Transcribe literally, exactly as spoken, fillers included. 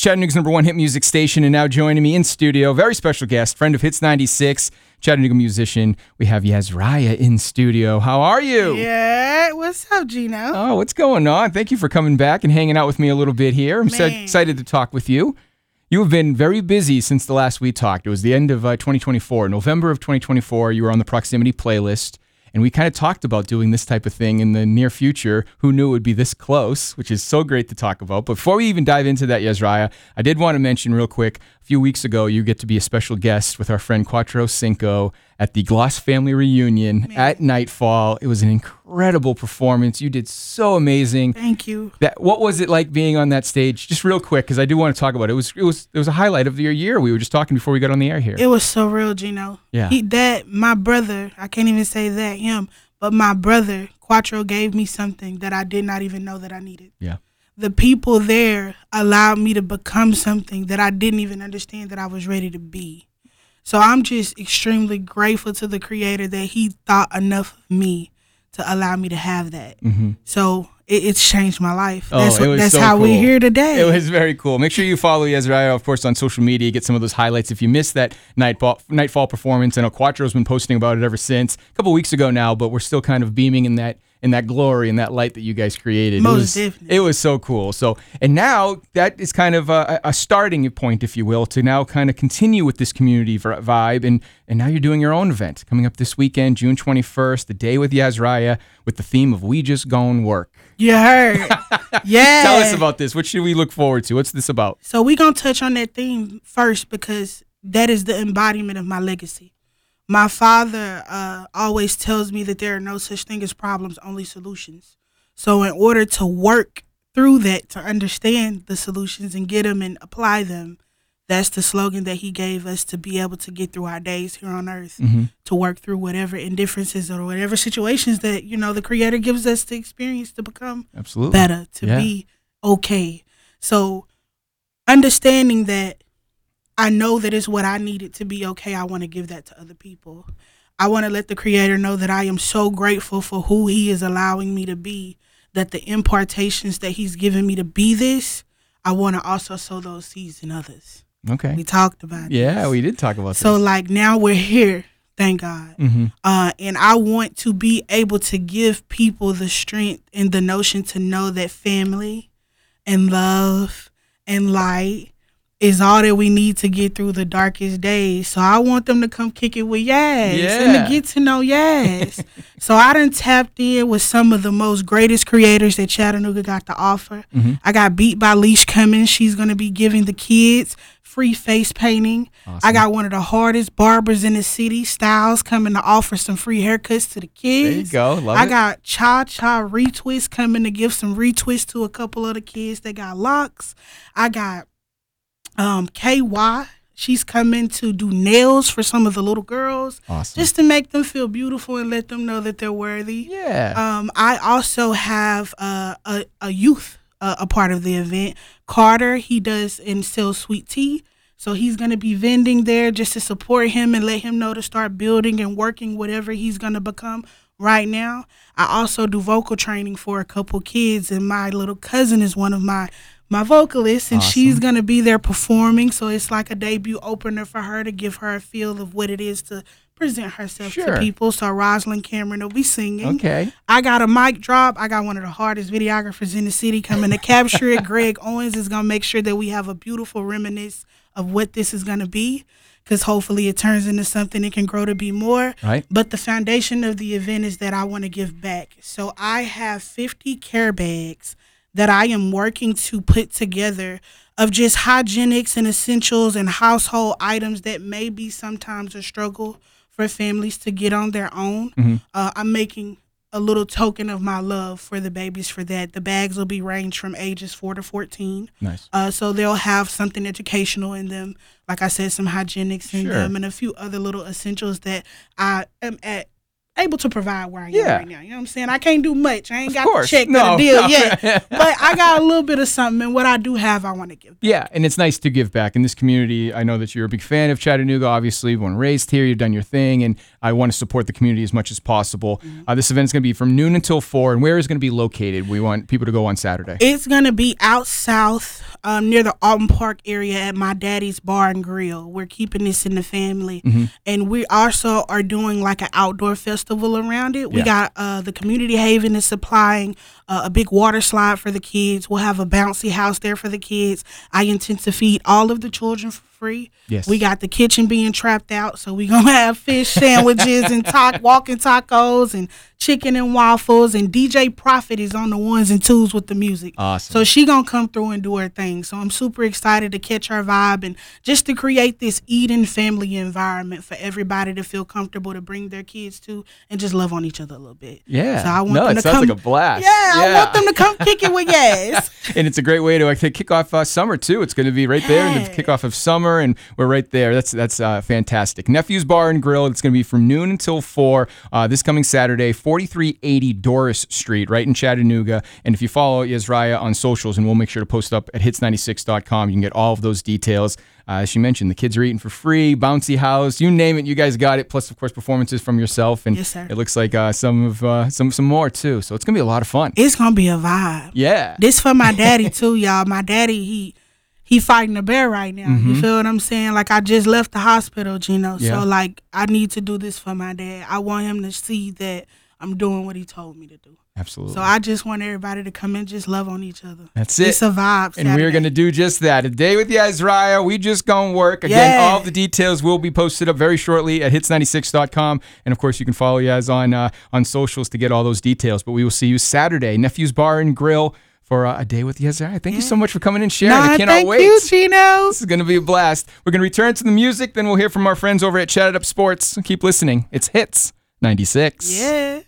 Chattanooga's number one hit music station, and now joining me in studio, very special guest, friend of Hits ninety-six, Chattanooga musician. We have Yazriah in studio. How are you? Yeah, what's up, Gino? Oh, what's going on? Thank you for coming back and hanging out with me a little bit here. I'm so Man. excited to talk with you. You have been very busy since the last we talked. It was the end of uh, twenty twenty-four, November of twenty twenty-four. You were on the Proximity playlist. And we kind of talked about doing this type of thing in the near future. Who knew it would be this close, which is so great to talk about. But before we even dive into that, Yazriah, I did want to mention real quick, a few weeks ago, you get to be a special guest with our friend Quattro Cinco at the Gloss Family Reunion Man. at Nightfall. It was an incredible performance. You did so amazing. Thank you. That what was it like being on that stage? Just real quick, because I do want to talk about it. It was it was it was a highlight of your year. We were just talking before we got on the air here. It was so real, Gino. Yeah. He, that, my brother, I can't even say that, him, but my brother, Quattro, gave me something that I did not even know that I needed. Yeah. The people there allowed me to become something that I didn't even understand that I was ready to be. So I'm just extremely grateful to the Creator that he thought enough of me to allow me to have that. Mm-hmm. So it, it's changed my life. Oh, that's it was that's so how cool. we're here today. It was very cool. Make sure you follow Yazriah, of course, on social media. Get some of those highlights. If you missed that Nightfall, Nightfall performance, I know Quattro's been posting about it ever since. A couple weeks ago now, but we're still kind of beaming in that in that glory and that light that you guys created. Most it was, definitely. It was so cool. So, and now that is kind of a, a starting point, if you will, to now kind of continue with this community v- vibe. And and now you're doing your own event coming up this weekend, June twenty-first, the day with Yazriah, with the theme of We Just Gon' Work. You heard. Yeah. Tell us about this. What should we look forward to? What's this about? So we're going to touch on that theme first because that is the embodiment of my legacy. My father uh, always tells me that there are no such thing as problems, only solutions. So in order to work through that, to understand the solutions and get them and apply them, that's the slogan that he gave us to be able to get through our days here on earth, Mm-hmm. to work through whatever indifferences or whatever situations that, you know, the Creator gives us to experience to become Absolutely. better, to Yeah. be okay. So understanding that I know that it's what I needed to be okay, I want to give that to other people. I want to let the Creator know that I am so grateful for who he is allowing me to be, that the impartations that he's given me to be this, I want to also sow those seeds in others. Okay. We talked about Yeah, this. we did talk about So this. like now we're here, thank God. Mm-hmm. Uh, and I want to be able to give people the strength and the notion to know that family and love and light is all that we need to get through the darkest days. So I want them to come kick it with Yaz and Yeah. to get to know Yaz. So I done tapped in with some of the most greatest creators that Chattanooga got to offer. Mhm. I got beat by Leash Cummins. She's going to be giving the kids free face painting. Awesome. I got one of the hardest barbers in the city, Styles, coming to offer some free haircuts to the kids. There you go. Love I it. got Cha Cha Retwist coming to give some retwist to a couple of the kids that got locks. I got um, K Y. She's coming to do nails for some of the little girls, Awesome. just to make them feel beautiful and let them know that they're worthy. yeah. Um, I also have uh, a a youth uh, a part of the event. Carter, he does and sells sweet tea, so he's gonna be vending there just to support him and let him know to start building and working whatever he's gonna become right now. I also do vocal training for a couple kids, and my little cousin is one of my my vocalists, and Awesome. she's gonna be there performing. So it's like a debut opener for her to give her a feel of what it is to present herself Sure. to people. So Rosalind Cameron will be singing. Okay. I got a mic drop. I got one of the hardest videographers in the city coming to capture it. Greg Owens is going to make sure that we have a beautiful reminiscence of what this is going to be, because hopefully it turns into something that can grow to be more. Right. But the foundation of the event is that I want to give back. So I have fifty care bags that I am working to put together of just hygienics and essentials and household items that may be sometimes a struggle for families to get on their own. Mm-hmm. Uh, I'm making a little token of my love for the babies for that. The bags will be ranged from ages four to fourteen. Nice. Uh, so they'll have something educational in them. Like I said, some hygienics in Sure. them and a few other little essentials that I am at able to provide where I am Yeah. right now. You know what I'm saying? I can't do much. I ain't Of got course. the check No, or the deal no. yet. But I got a little bit of something, and what I do have, I want to give back. Yeah, and it's nice to give back in this community. I know that you're a big fan of Chattanooga. Obviously, born and raised here, you've done your thing, and I want to support the community as much as possible. Mm-hmm. Uh, this event is going to be from noon until four, and where is it going to be located? We want people to go on Saturday. It's going to be out south um, near the Alton Park area at my daddy's bar and grill. We're keeping this in the family. Mm-hmm. And we also are doing like an outdoor festival around it. We Yeah. got uh, the Community Haven is supplying uh, a big water slide for the kids. We'll have a bouncy house there for the kids. I intend to feed all of the children for free. Yes. We got the kitchen being trapped out, so we're going to have fish sandwiches and talk, walking tacos and chicken and waffles. And D J Prophet is on the ones and twos with the music. Awesome. So she going to come through and do her thing. So I'm super excited to catch her vibe and just to create this Eden family environment for everybody to feel comfortable to bring their kids to and just love on each other a little bit. Yeah. So I want no, them it to sounds come. like a blast. Yeah, I want them to come kick it with yes. And it's a great way to like, to kick off uh, summer too. It's going to be right there in the Yes. kickoff of summer, and we're right there. That's that's uh, fantastic. Nephew's Bar and Grill. It's going to be from noon until four uh, this coming Saturday, forty-three eighty Doris Street, right in Chattanooga. And if you follow Yesraya on socials, and we'll make sure to post up at hits ninety-six dot com, you can get all of those details. Uh, as she mentioned, the kids are eating for free, bouncy house, you name it, you guys got it. Plus, of course, performances from yourself, and Yes, sir. it looks like uh, some of uh, some some more too. So it's gonna be a lot of fun. It's going to be a vibe. Yeah. This for my daddy too, y'all. My daddy, he he fighting a bear right now. You feel what I'm saying? Like I just left the hospital, Gino. Yeah. So like I need to do this for my dad. I want him to see that I'm doing what he told me to do. Absolutely. So I just want everybody to come and just love on each other. That's it. It's a vibe. And we're going to do just that. A day with Yesraya. We just going to work. Again, Yeah. all of the details will be posted up very shortly at hits ninety-six dot com. And, of course, you can follow Yaz on, uh, on socials to get all those details. But we will see you Saturday, Nephew's Bar and Grill, for uh, a day with Yesraya. Thank you so much for coming and sharing. Nah, I cannot thank wait. you, Gino. This is going to be a blast. We're going to return to the music. Then we'll hear from our friends over at Chat It Up Sports. Keep listening. It's Hits ninety-six. Yeah.